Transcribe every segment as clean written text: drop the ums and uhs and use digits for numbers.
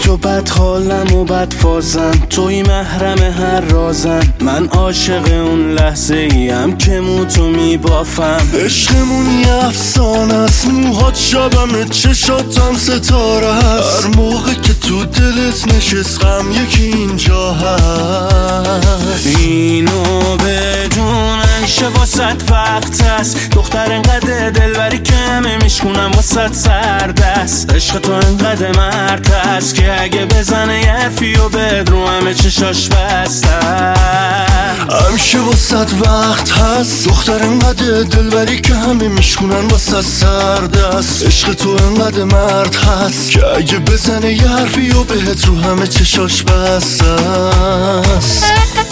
تو بد حالم و بد فازم، توی محرم هر رازم. من عاشق اون لحظه ایم که موتو میبافم. عشقمون یه افسانه است، موهات شبمه چشاتم ستاره است. هر موقع که تو دلت نشست غم یکی اینجا هست. اینو بدون انشه واسط وقت هست. دختر انقدر دلبری که همه میشکونم واسط سردست. عشق تو انقدر مرد هست که اگه بزنه یه حرفی و بدرو همه چشاش بسته. همیشه واسط وقت هست. دختر انقدر دلبری که همه میشکونن واسط سردست. عشق تو انقدر مرد هست که اگه بزنه یه حرفی و بهت رو همه چشاش بسته است.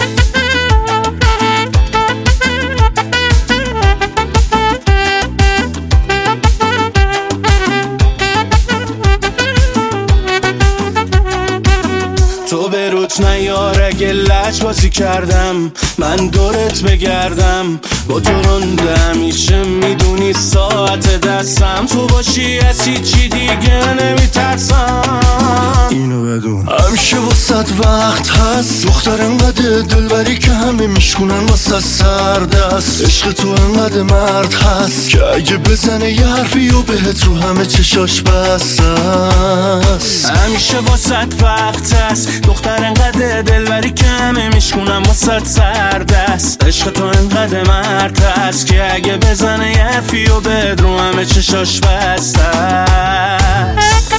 تو به روت نیار اگه لج بازی کردم، من دورت بگردم. با تو رنده همیشه میدونی ساعت دستم. تو باشی از هیچی دیگه نمیترسم. اینو بدون همیشه واسط وقت هست. دختر انقدر دلبری که همه میشکونن واسط سردست. عشق تو انقدر مرد هست که اگه بزنه یه حرفی و بهت رو همه چشاش بسته است. همیشه واسط وقت هست. دختر انقدر دلبری که همه میشکونم واسط سردست. عشق تو انقدر مرد هست که اگه بزنه یه حرفی و بدرو همه چشاش بسته است.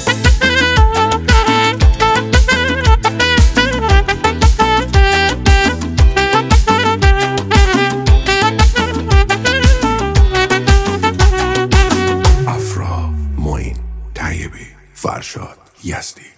افرا، معین، طیبی، فرشاد، یزدی.